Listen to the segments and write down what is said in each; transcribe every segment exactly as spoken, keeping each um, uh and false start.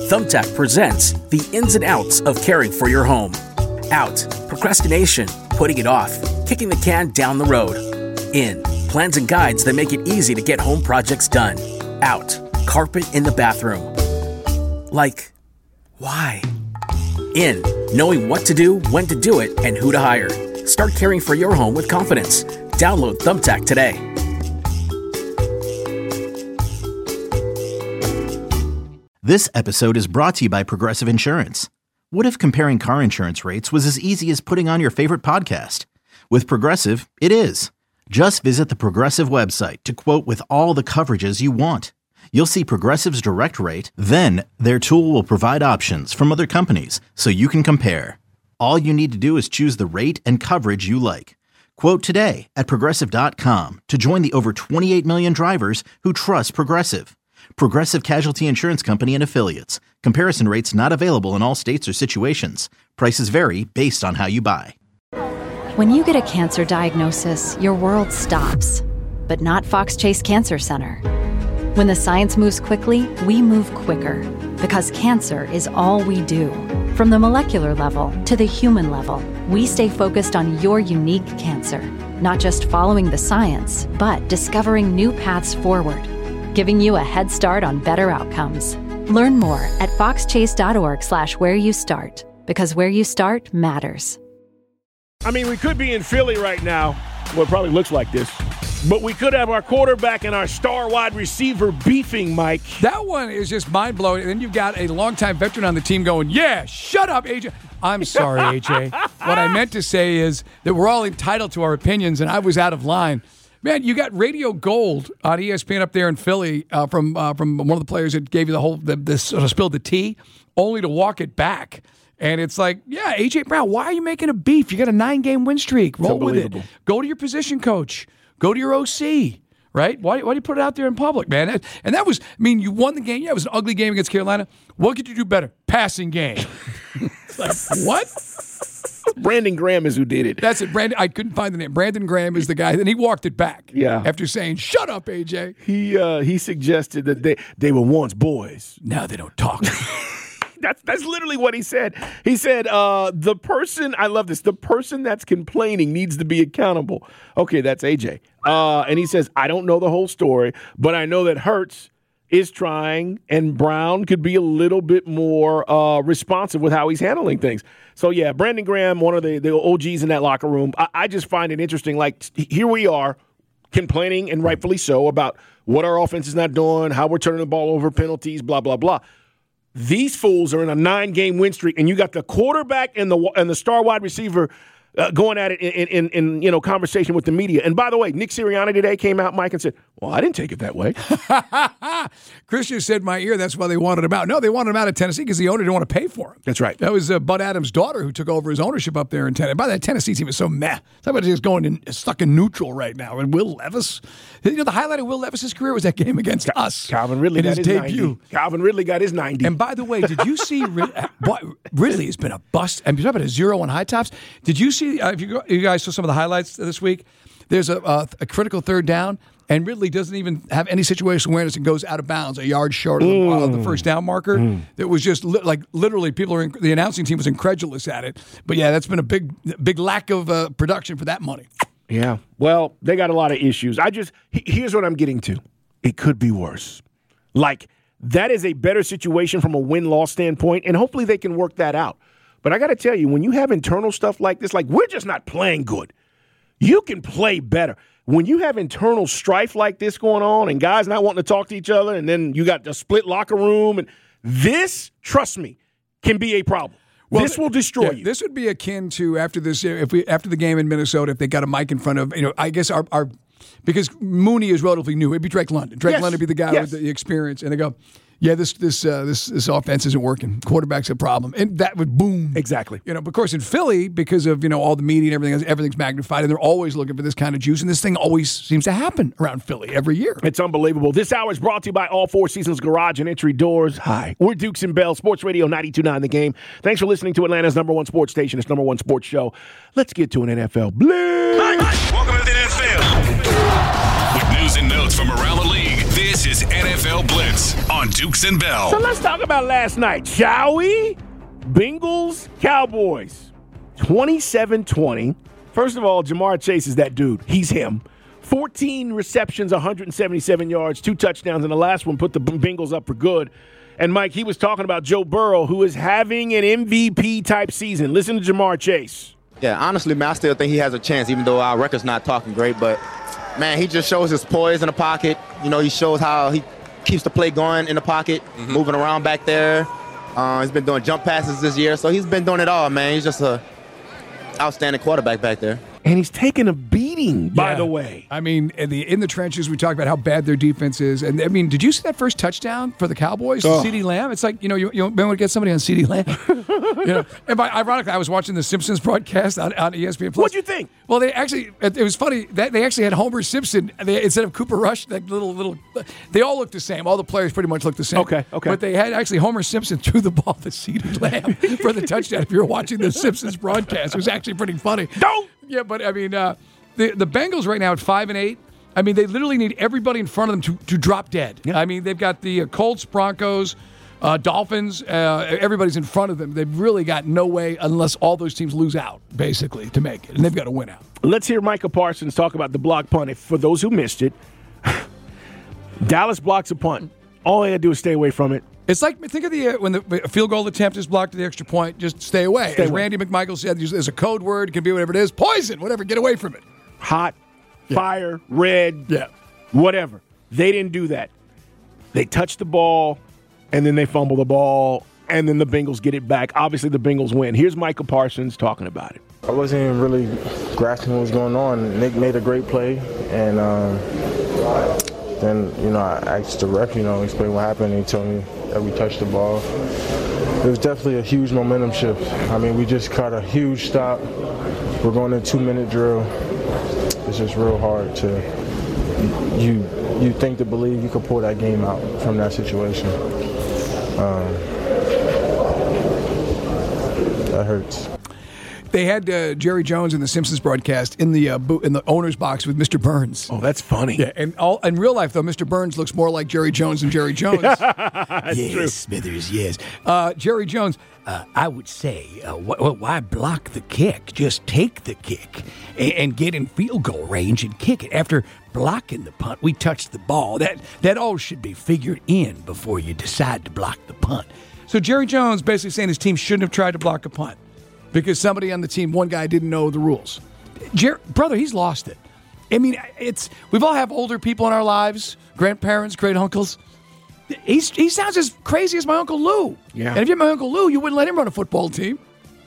Thumbtack presents the ins and outs of caring for your home. Out, procrastination, putting it off, kicking the can down the road. In, plans and guides that make it easy to get home projects done. Out, carpet in the bathroom. Like, why? In, knowing what to do, when to do it, and who to hire. Start caring for your home with confidence. Download Thumbtack today. This episode is brought to you by Progressive Insurance. What if comparing car insurance rates was as easy as putting on your favorite podcast? With Progressive, it is. Just visit the Progressive website to quote with all the coverages you want. You'll see Progressive's direct rate, then their tool will provide options from other companies so you can compare. All you need to do is choose the rate and coverage you like. Quote today at Progressive dot com to join the over twenty-eight million drivers who trust Progressive. Progressive Casualty Insurance Company and Affiliates. Comparison rates not available in all states or situations. Prices vary based on how you buy. When you get a cancer diagnosis, your world stops. But not Fox Chase Cancer Center. When the science moves quickly, we move quicker. Because cancer is all we do. From the molecular level to the human level, we stay focused on your unique cancer. Not just following the science, but discovering new paths forward. Giving you a head start on better outcomes. Learn more at foxchase.org slash where you start. Because where you start matters. I mean, we could be in Philly right now. Well, it probably looks like this. But we could have our quarterback and our star wide receiver beefing, Mike. That one is just mind-blowing. And then you've got a longtime veteran on the team going, yeah, shut up, A J. I'm sorry, A J. What I meant to say is that we're all entitled to our opinions, and I was out of line. Man, you got Radio Gold on E S P N up there in Philly uh, from uh, from one of the players that gave you the whole, the, the sort of spilled the tea, only to walk it back. And it's like, yeah, A J. Brown, why are you making a beef? You got a nine-game win streak. Roll with it. Go to your position coach. Go to your O C, right? Why, why do you put it out there in public, man? And that was, I mean, you won the game. Yeah, it was an ugly game against Carolina. What could you do better? Passing game. Like, what? Brandon Graham is who did it. That's it. Brandon. I couldn't find the name. Brandon Graham is the guy. And he walked it back. Yeah. After saying, shut up, A J. He uh, he suggested that they, they were once boys. Now they don't talk. That's that's literally what he said. He said, uh, the person, I love this, the person that's complaining needs to be accountable. Okay, that's A J. Uh, and he says, I don't know the whole story, but I know that Hurts is trying and Brown could be a little bit more uh, responsive with how he's handling things. So, yeah, Brandon Graham, one of the, the O Gs in that locker room, I, I just find it interesting. Like, here we are complaining, and rightfully so, about what our offense is not doing, how we're turning the ball over, penalties, blah, blah, blah. These fools are in a nine-game win streak, and you got the quarterback and the and the star wide receiver uh, going at it in, in, in you know conversation with the media. And by the way, Nick Sirianni today came out, Mike, and said, well, I didn't take it that way. Christian said in my ear that's why they wanted him out. No, they wanted him out of Tennessee because the owner didn't want to pay for him. That's right. That was uh, Bud Adams' daughter who took over his ownership up there in Tennessee. By that Tennessee team was so meh. Somebody just going in, stuck in neutral right now. And Will Levis, you know, the highlight of Will Levis's career was that game against Cal- us. Calvin Ridley got his, his debut. ninety. Calvin Ridley got his ninety. And by the way, did you see Rid- Ridley has been a bust? And talking about a zero on high tops. Did you see? Uh, if you, you guys saw some of the highlights this week, there's a, a, a critical third down. And Ridley doesn't even have any situational awareness and goes out of bounds a yard short of the, mm. uh, the first down marker. Mm. It was just li- like literally people are in, the announcing team was incredulous at it. But yeah, that's been a big big lack of uh, production for that money. Yeah. Well, they got a lot of issues. I just here's what I'm getting to. It could be worse. Like that is a better situation from a win-loss standpoint, and hopefully they can work that out. But I got to tell you, when you have internal stuff like this, like we're just not playing good. You can play better. When you have internal strife like this going on and guys not wanting to talk to each other, and then you got the split locker room, and this, trust me, can be a problem. Well, this will destroy yeah, you. This would be akin to after this, if we after the game in Minnesota, if they got a mic in front of, you know, I guess our, our because Mooney is relatively new. It'd be Drake London. Drake yes. London would be the guy yes. with the experience, and they go, yeah, this this uh, this this offense isn't working. Quarterback's a problem, and that would boom. Exactly. You know, of course, in Philly, because of you know all the media and everything, everything's magnified, and they're always looking for this kind of juice. And this thing always seems to happen around Philly every year. It's unbelievable. This hour is brought to you by All Four Seasons Garage and Entry Doors. Hi, we're Dukes and Bell, Sports Radio ninety-two point nine The Game. Thanks for listening to Atlanta's number one sports station, its number one sports show. Let's get to an N F L blitz. Welcome to the N F L. With news and notes from around the league, this is is N F L Blitz on Dukes and Bell. So let's talk about last night, shall we? Bengals, Cowboys, twenty-seven twenty. First of all, Jamar Chase is that dude. He's him. fourteen receptions, one hundred seventy-seven yards, two touchdowns, and the last one put the Bengals up for good. And, Mike, he was talking about Joe Burrow, who is having an M V P-type season. Listen to Jamar Chase. Yeah, honestly, man, I still think he has a chance, even though our record's not talking great. But, man, he just shows his poise in the pocket. You know, he shows how he keeps the play going in the pocket, mm-hmm. moving around back there. Uh, he's been doing jump passes this year, so he's been doing it all, man. He's just a outstanding quarterback back there. And he's taking a beating, by yeah. the way. I mean, in the in the trenches, we talked about how bad their defense is. And, I mean, did you see that first touchdown for the Cowboys? Oh. CeeDee Lamb? It's like, you know, you, you want to get somebody on CeeDee Lamb. you know, and by, ironically, I was watching the Simpsons broadcast on, on E S P N Plus. What'd you think? Well, they actually, it was funny, that they actually had Homer Simpson they, instead of Cooper Rush, that little, little, they all looked the same. All the players pretty much looked the same. Okay, okay. But they had actually Homer Simpson threw the ball to CeeDee Lamb for the touchdown. If you were watching the Simpsons broadcast, it was actually pretty funny. Don't! Yeah, but I mean, uh, The the Bengals right now at five and eight. I mean, they literally need everybody in front of them to, to drop dead. Yeah. I mean, they've got the uh, Colts, Broncos, uh, Dolphins. Uh, everybody's in front of them. They've really got no way unless all those teams lose out, basically, to make it, and they've got to win out. Let's hear Micah Parsons talk about the block punt. If, for those who missed it, Dallas blocks a punt. All they got to do is stay away from it. It's like, think of the uh, when the field goal attempt is blocked to the extra point, just stay away. Stay As away. Randy McMichael said, there's a code word, it can be whatever it is, poison, whatever, get away from it. Hot, yeah. fire, red, yeah, whatever. They didn't do that. They touch the ball, and then they fumble the ball, and then the Bengals get it back. Obviously, the Bengals win. Here's Micah Parsons talking about it. I wasn't even really grasping what was going on. Nick made a great play, and um, then, you know, I asked the ref, you know, explain what happened, and he told me that we touched the ball. It was definitely a huge momentum shift. I mean, we just caught a huge stop. We're going to a two-minute drill. It's just real hard to you you think to believe you could pull that game out from that situation. Um, that hurts. They had uh, Jerry Jones in the Simpsons broadcast in the uh, bo- in the owner's box with Mister Burns. Oh, that's funny. Yeah, and all in real life though, Mister Burns looks more like Jerry Jones than Jerry Jones. That's yes, true. Smithers, yes. Uh, Jerry Jones. Uh, I would say, uh, wh- wh- why block the kick? Just take the kick and, and get in field goal range and kick it. After blocking the punt, we touched the ball. That that all should be figured in before you decide to block the punt. So Jerry Jones basically saying his team shouldn't have tried to block a punt because somebody on the team, one guy, didn't know the rules. Jer- brother, he's lost it. I mean, it's we've all have older people in our lives, grandparents, great uncles. He's, he sounds as crazy as my Uncle Lou. Yeah. And if you're my Uncle Lou, you wouldn't let him run a football team.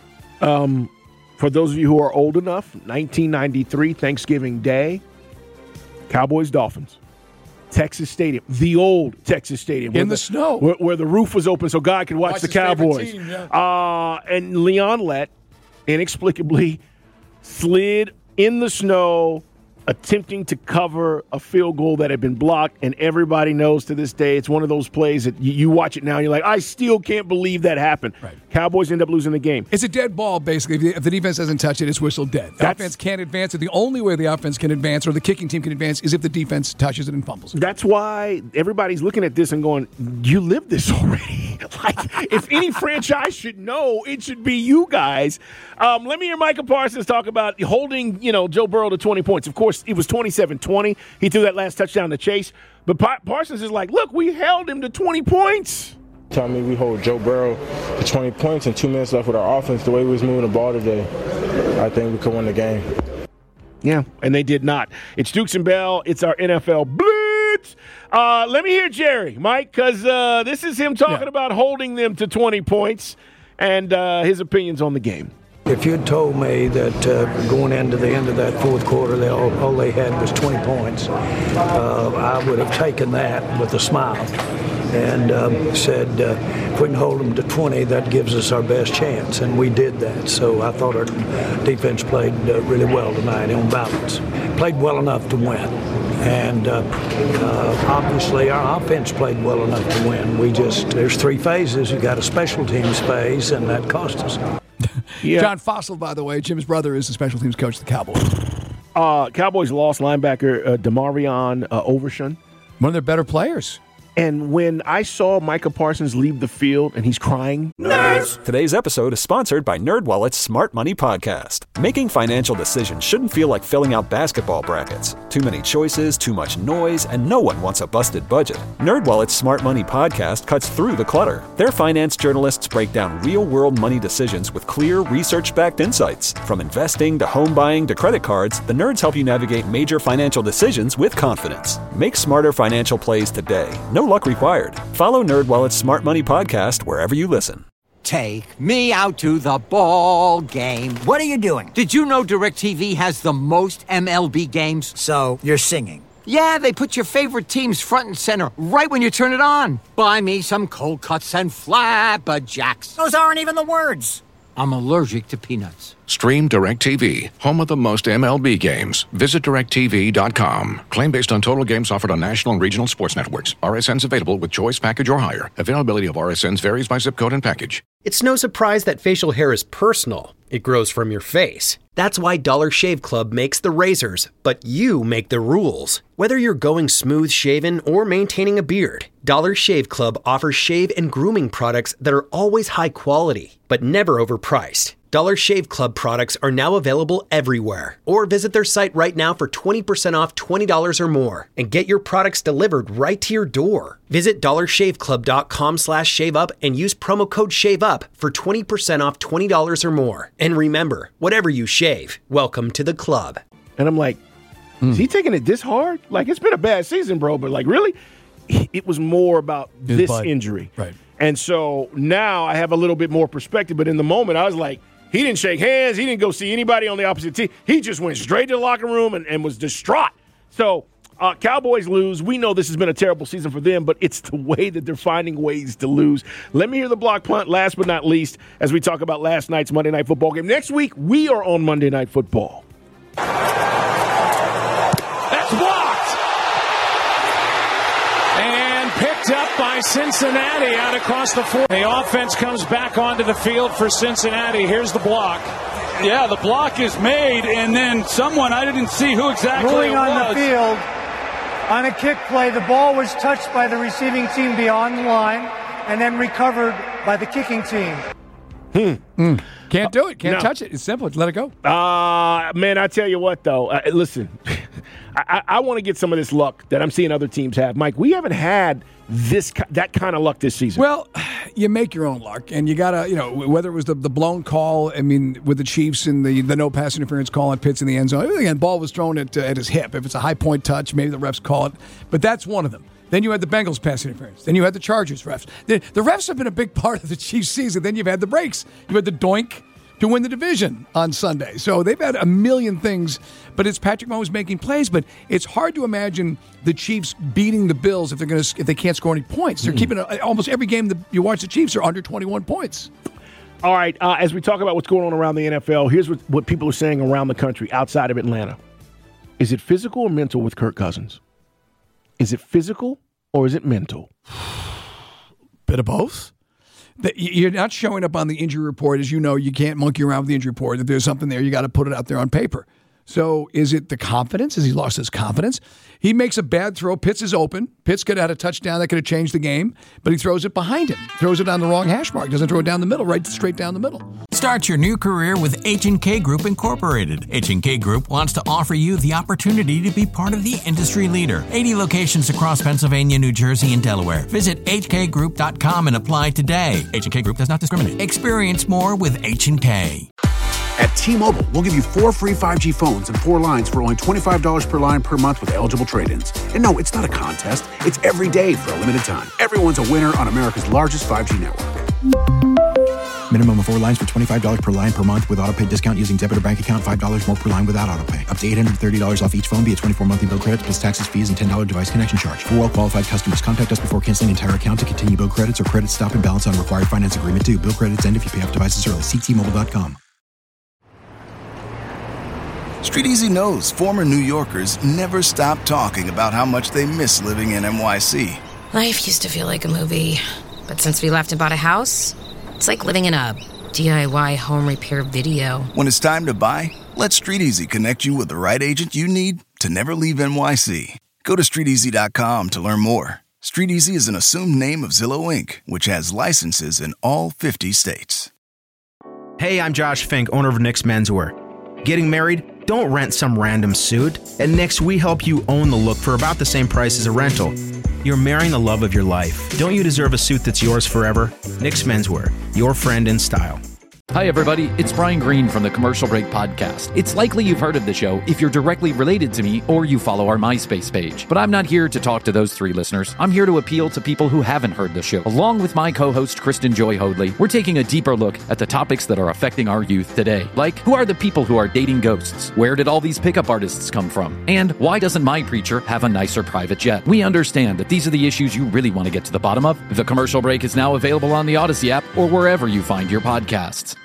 Um, for those of you who are old enough, nineteen ninety-three, Thanksgiving Day, Cowboys, Dolphins. Texas Stadium, the old Texas Stadium. In the, the snow. Where, where the roof was open so God could watch, Watch the his favorite Cowboys. team, yeah. uh, and Leon Lett inexplicably slid in the snow, attempting to cover a field goal that had been blocked, and everybody knows to this day it's one of those plays that you, you watch it now and you're like, I still can't believe that happened. Right. Cowboys end up losing the game. It's a dead ball, basically. If the, if the defense doesn't touch it, it's whistled dead. The That's- offense can't advance it. The only way the offense can advance or the kicking team can advance is if the defense touches it and fumbles it. That's why everybody's looking at this and going, you live this already. Like, if any franchise should know, it should be you guys. Um, let me hear Micah Parsons talk about holding, you know, Joe Burrow to twenty points. Of course, it was twenty-seven twenty. He threw that last touchdown to Chase. But pa- Parsons is like, look, we held him to twenty points. Tell me we hold Joe Burrow to twenty points and two minutes left with our offense. The way we was moving the ball today, I think we could win the game. Yeah, and they did not. It's Dukes and Bell. It's our N F L Blitz. Uh, let me hear Jerry, Mike, because uh, this is him talking Yeah. about holding them to twenty points and uh, his opinions on the game. If you'd told me that uh, going into the end of that fourth quarter, they all, all they had was twenty points, uh, I would have taken that with a smile and um, said, uh, if we can hold them to twenty, that gives us our best chance, and we did that. So I thought our defense played uh, really well tonight on balance. Played well enough to win. And uh, uh, obviously our offense played well enough to win. We just, there's three phases. You got a special teams phase, and that cost us. Yeah. John Fossil, by the way, Jim's brother, is the special teams coach of the Cowboys. Uh, Cowboys lost linebacker uh, Demarion uh, Overshown. One of their better players. And when I saw Micah Parsons leave the field and he's crying. Nerds! Today's episode is sponsored by NerdWallet's Smart Money Podcast. Making financial decisions shouldn't feel like filling out basketball brackets. Too many choices, too much noise, and no one wants a busted budget. NerdWallet's Smart Money Podcast cuts through the clutter. Their finance journalists break down real-world money decisions with clear, research-backed insights. From investing to home buying to credit cards, the nerds help you navigate major financial decisions with confidence. Make smarter financial plays today. No luck required. Follow NerdWallet's Smart Money Podcast wherever you listen. Take me out to the ball game. What are you doing? Did you know DirecTV has the most M L B games? So, you're singing? Yeah, they put your favorite teams front and center right when you turn it on. Buy me some cold cuts and flabberjacks. Those aren't even the words. I'm allergic to peanuts. Stream DirecTV, home of the most M L B games. Visit direct T V dot com. Claim based on total games offered on national and regional sports networks. R S Ns available with choice package or higher. Availability of R S Ns varies by zip code and package. It's no surprise that facial hair is personal. It grows from your face. That's why Dollar Shave Club makes the razors, but you make the rules. Whether you're going smooth shaven or maintaining a beard, Dollar Shave Club offers shave and grooming products that are always high quality, but never overpriced. Dollar Shave Club products are now available everywhere. Or visit their site right now for twenty percent off twenty dollars or more and get your products delivered right to your door. Visit dollar shave club dot com slash shave up and use promo code SHAVEUP for twenty percent off twenty dollars or more. And remember, whatever you shave, welcome to the club. And I'm like, mm. is he taking it this hard? Like, it's been a bad season, bro, but like, really? It was more about His this butt. injury. Right. And so now I have a little bit more perspective, but in the moment I was like, he didn't shake hands. He didn't go see anybody on the opposite team. He just went straight to the locker room and, and was distraught. So uh, Cowboys lose. We know this has been a terrible season for them, but it's the way that they're finding ways to lose. Let me hear the block punt, last but not least, as we talk about last night's Monday Night Football game. Next week, we are on Monday Night Football. That's blocked. And picked up by Cincinnati out across the four. The offense comes back onto the field for Cincinnati. Here's the block. Yeah, the block is made, and then someone, I didn't see who exactly Ruling it was. on the field, on a kick play, the ball was touched by the receiving team beyond the line and then recovered by the kicking team. Hmm. Mm. Can't do it. Can't no. touch it. It's simple. Let it go. Uh, man, I tell you what, though. Uh, listen, I, I want to get some of this luck that I'm seeing other teams have. Mike, we haven't had this that kind of luck this season. Well, you make your own luck, and you got to, you know, whether it was the, the blown call, I mean, with the Chiefs and the, the no pass interference call on Pitts in the end zone. Again, ball was thrown at, uh, at his hip. If it's a high point touch, maybe the refs call it. But that's one of them. Then you had the Bengals pass interference. Then you had the Chargers refs. The, the refs have been a big part of the Chiefs season. Then you've had the breaks. You had the doink to win the division on Sunday. So they've had a million things, but it's Patrick Mahomes making plays. But it's hard to imagine the Chiefs beating the Bills if they're going to if they can't score any points. They're mm. keeping a, almost every game that you watch the Chiefs are under twenty-one points. All right, uh, as we talk about what's going on around the N F L, here's what, what people are saying around the country outside of Atlanta. Is it physical or mental with Kirk Cousins? Is it physical or is it mental? Bit of both. You're not showing up on the injury report. As you know, you can't monkey around with the injury report. If there's something there, you got to put it out there on paper. So is it the confidence? Has he lost his confidence? He makes a bad throw. Pitts is open. Pitts could have had a touchdown that could have changed the game, but he throws it behind him. Throws it on the wrong hash mark. Doesn't throw it down the middle, right straight down the middle. Start your new career with H and K Group Incorporated. H and K Group wants to offer you the opportunity to be part of the industry leader. eighty locations across Pennsylvania, New Jersey, and Delaware. Visit H K group dot com and apply today. H and K Group does not discriminate. Experience more with H and K. At T-Mobile, we'll give you four free five G phones and four lines for only twenty-five dollars per line per month with eligible trade-ins. And no, it's not a contest. It's every day for a limited time. Everyone's a winner on America's largest five G network. Minimum of four lines for twenty-five dollars per line per month with autopay discount using debit or bank account. five dollars more per line without autopay. Up to eight hundred thirty dollars off each phone via twenty-four monthly bill credits plus taxes, fees, and ten dollars device connection charge. For well-qualified customers, contact us before canceling entire account to continue bill credits or credit stop and balance on required finance agreement due. Bill credits end if you pay off devices early. See T Mobile dot com. StreetEasy knows former New Yorkers never stop talking about how much they miss living in N Y C. Life used to feel like a movie, but since we left and bought a house, it's like living in a D I Y home repair video. When it's time to buy, let StreetEasy connect you with the right agent you need to never leave N Y C. Go to street easy dot com to learn more. StreetEasy is an assumed name of Zillow Incorporated, which has licenses in all fifty states. Hey, I'm Josh Fink, owner of Nick's Menswear. Getting married? Don't rent some random suit. At Nick's, we help you own the look for about the same price as a rental. You're marrying the love of your life. Don't you deserve a suit that's yours forever? Nick's Menswear, your friend in style. Hi, everybody. It's Brian Green from the Commercial Break Podcast. It's likely you've heard of the show if you're directly related to me or you follow our MySpace page. But I'm not here to talk to those three listeners. I'm here to appeal to people who haven't heard the show. Along with my co-host, Kristen Joy Hoadley, we're taking a deeper look at the topics that are affecting our youth today. Like, who are the people who are dating ghosts? Where did all these pickup artists come from? And why doesn't my preacher have a nicer private jet? We understand that these are the issues you really want to get to the bottom of. The Commercial Break is now available on the Odyssey app or wherever you find your podcasts.